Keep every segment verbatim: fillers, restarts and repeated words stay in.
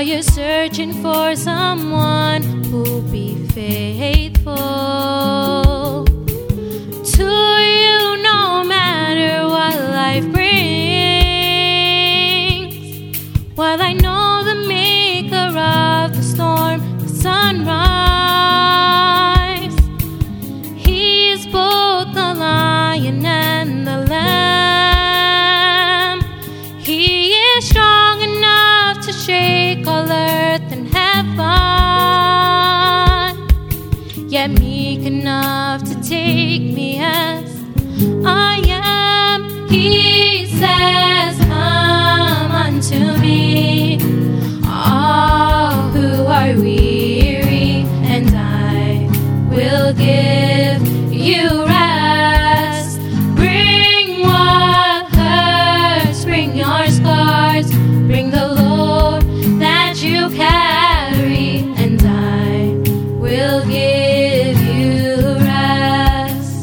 Are you searching for someone who'll be faithful to you no matter what life brings? Well, I know the maker of the storm, the sunrise. He is both the lion and the lamb. He is strong enough to shake all earth and heaven, yet meek enough to take me as I am. He says, come unto me, all who are weary, and I will give you rest. Bring what hurts, bring your scars, bring the load that you carry, and I will give you rest.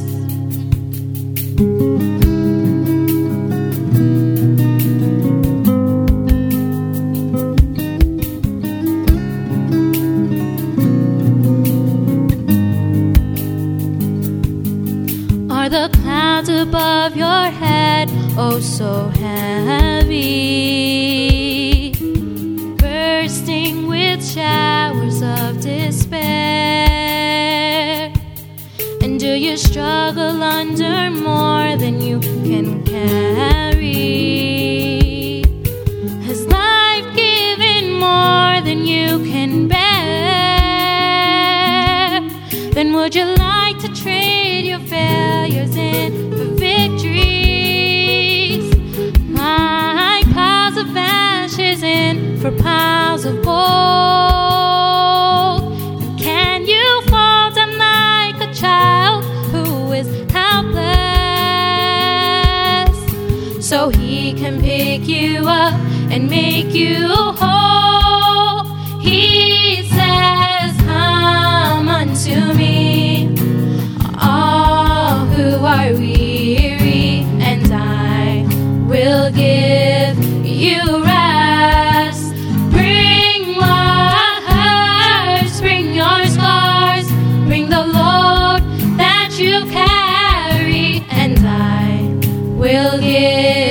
Are the clouds above your head oh so heavy, bursting with showers of despair? And do you struggle under more than you can carry? Has life given more than you can bear? Then would you like to trade your failures in for victories? Like piles of ashes in for piles of gold? And can you fall down like a child who is helpless, so he can pick you up and make you whole? He says, come unto me, all who are weary, and I will give you rest. Bring what hurts, bring your scars, bring the load that you carry, and I will give